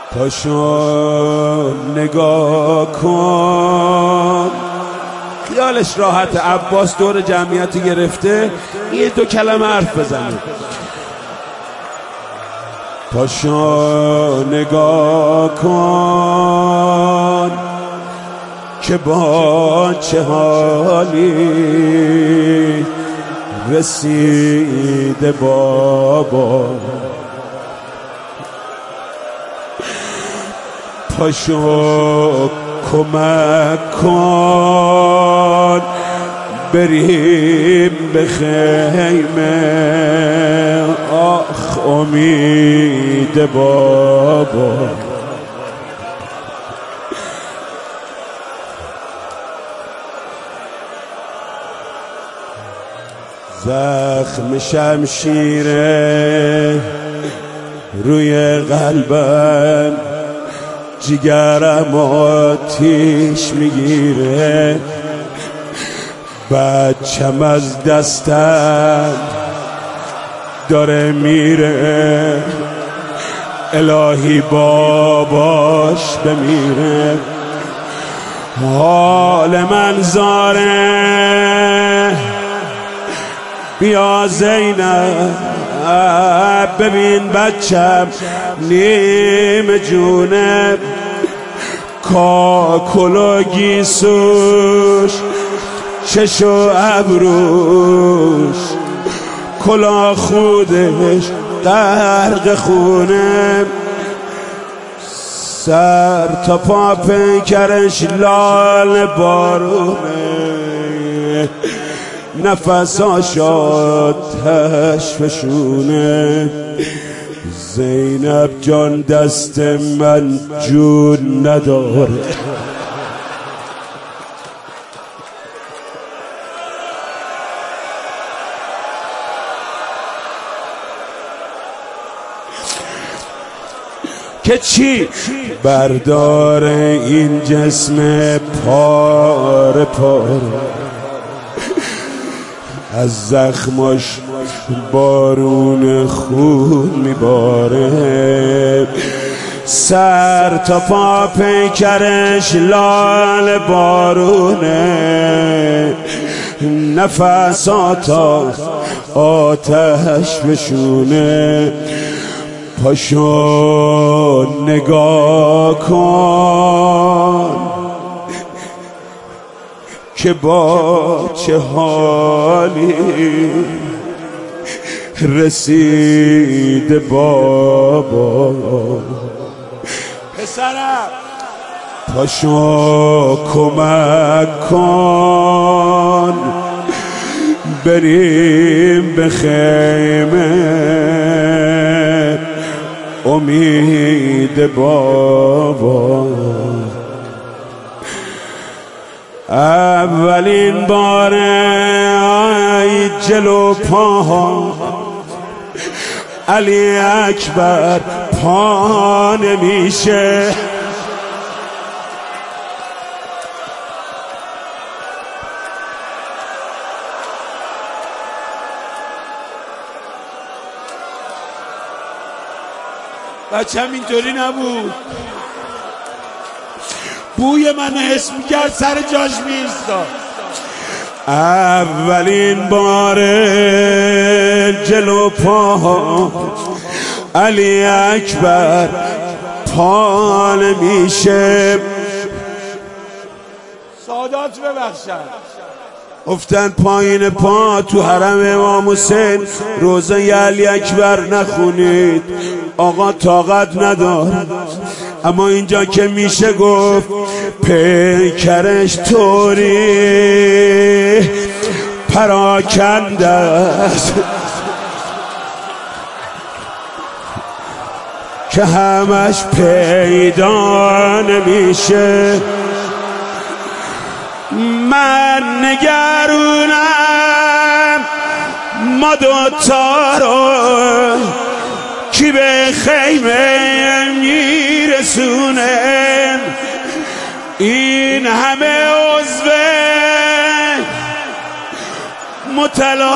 پاشو نگاه کن. خیالش راحت. عباس دور جمعیت گرفته، یه دو کلمه حرف بزنه. پاشو نگاه کن که با چه حالی رسیده بابا. پاشو کمک کن بریم به خیمه. آخ امید بابا. زخم شمشیره روی قلبم، جگرم آتیش میگیره. بچم از دستم داره میره، الهی باباش بمیره. حال من زاره، بیا زینب ببین بچم نیم جونه. کاکل و گیسوش چشو ابروش، کلا خودش غرق خونه. سر تا پا پیکرش لال بارونه، نفساش آتش فشونه. زینب جان دست من جون نداره. که چی؟ بردار این جسم پاره پاره، از زخماش بارون خون میباره. سر تا پا پیکرش لال بارونه، نفسات آتش بشونه. پاشو نگاه کن که با چه حالی رسیده بابا. پسرم پاشو کمک کن بریم به خیمه. امید بابا. اولین بار آی جلو پاها علی اکبر پا نمیشه. بچم اینطوری نبود، بوی من حس میکرد سر جاش میایستاد. اولین بار جلو پاها علی اکبر پا نمیشه. سادات ببخشن افتن پایین پا تو حرم امام حسین. روزه علی اکبر نخونید، آقا طاقت نداره. اما اینجا که میشه گفت پیکرش طوری پراکنده است که همش پیدا نمیشه. من نگرونم ما دوتا رو کی به خیمه میرسونه. این همه عضو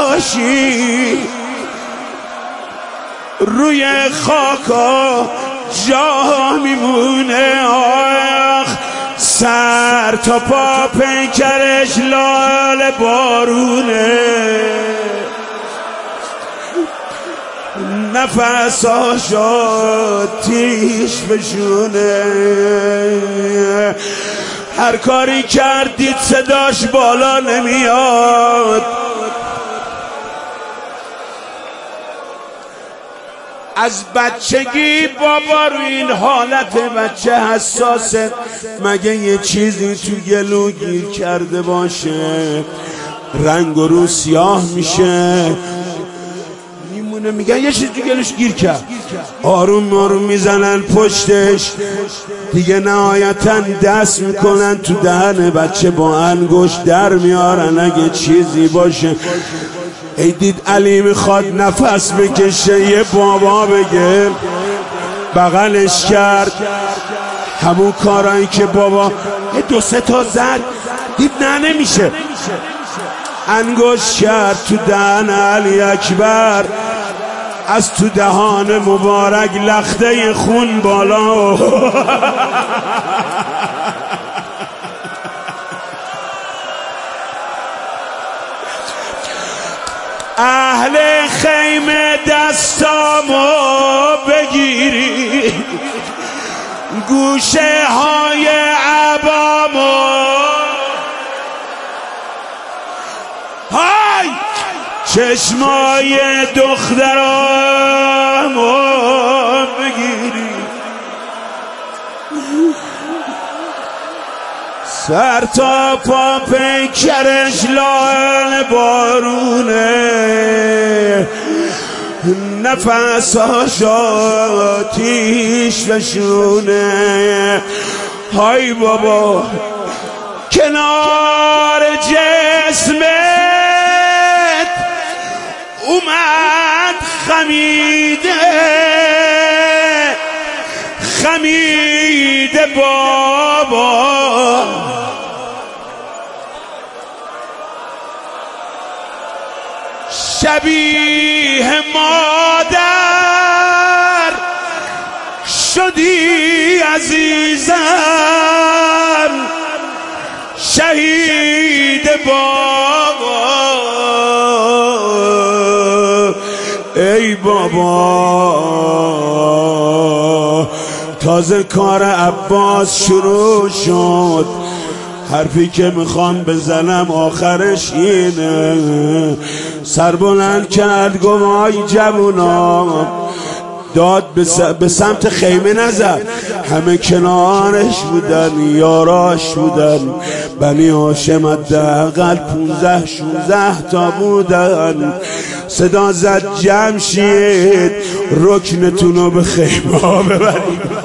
متلاشی روی خاکا جا میمونه. آخ سر تا پا پیکرش لال بارونه، نفساش آتیش بشونه. هر کاری کردید صداش بالا نمیاد. از بچگی بابا رو این حالت بچه حساسه، مگه یه چیزی تو گلو گیر کرده باشه رنگ و رو سیاه میشه میمونه. میگن یه چیز تو گلوش گیر کرد، آروم آروم میزنن پشتش دیگه، نهایتا دست میکنن تو دهن بچه با انگشت در میارن اگه چیزی باشه. ای دید علی میخواد نفس بکشه، یه بابا بگه بغلش کرد. همون کارایی که بابا دو سه تا زد دید نه نمیشه، انگشت کرد تو دهن علی اکبر، از تو دهان مبارک لخته خون بالا. اهل خیمه دستامو بگیری، گوشه های عبامو، های چشمای دخترامو بگیری، سر تا پا پیکرش لال بارونه، نفساش آتیش بشونه. های بابا کنار جسمت اومد خمیده بابا، شبیه مادر شدی عزیزم، شهید بابا. ای بابا تازه کار عباس شروع شد، حرفی که میخوام بزنم آخرش اینه. سر بلند کرد گفت آی جوونا، داد به سمت خیمه نزد، همه کنارش بودن، یاراش بودن، بنی هاشم حداقل 15-16 تا بودن. صدا زد جمشید رکنتونو به خیمه ها ببرید.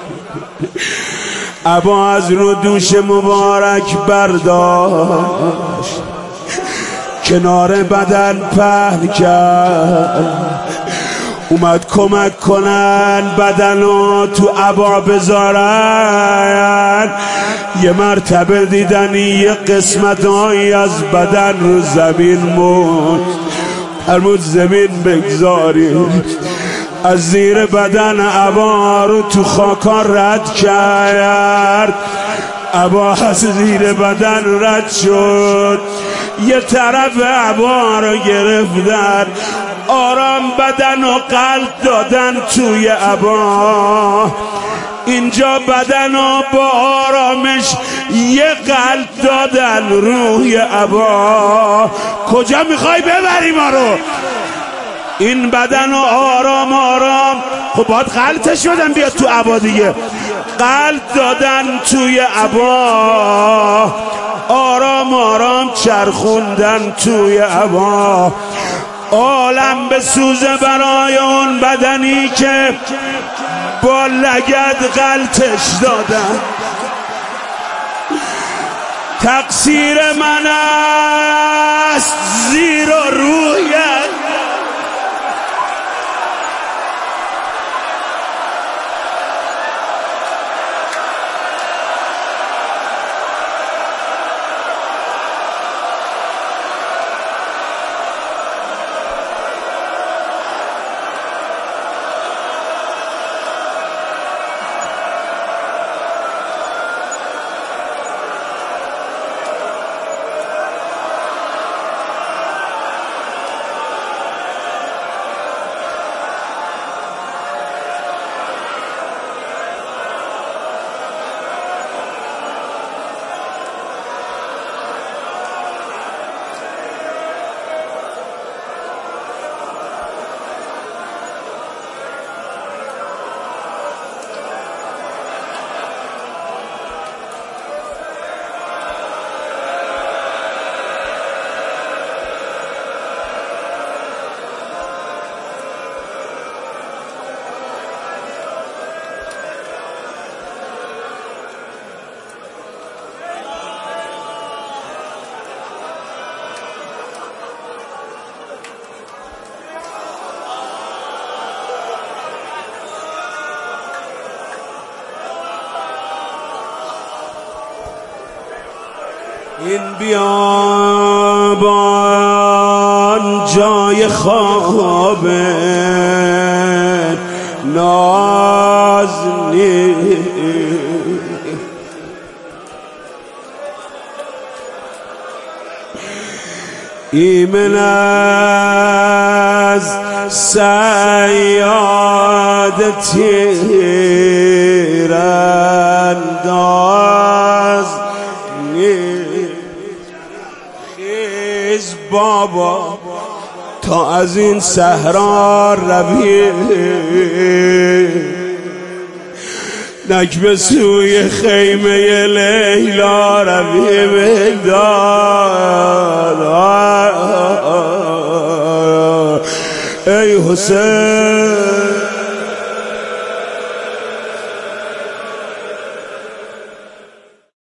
ابا از رو دوش مبارک برداشت، کنار بدن پهن کرد، اومد کمک کنن بدنو تو ابا بذارن. یه مرتبه دیدن یه قسمت هایی از بدن رو زمین موند، فرمود زمین بگذارید. از زیر بدن ابا رو تو خاکا رد کرد، ابا از زیر بدن رد شد، یه طرف ابا رو گرفتن، آرام بدن و قلب دادن توی ابا. اینجا بدن و با آرامش یه قلب دادن روی ابا. کجا میخوای ببری ما رو؟ این بدن و آرام آرام، خب باید قلبش بدن بیاد تو ابا دیگه. قلب دادن توی ابا، آرام آرام چرخوندن توی ابا. عالم به سوزه برای اون بدنی که با لگد غلطش دادن. تقصیر من است زیر و رویت، این بیابان جای خواب نازنین ایمن از صیاد تیرانداز خیز بابا تا از این صحرا روی نک به سوی خیمه لیلا روی بگداد ای حسین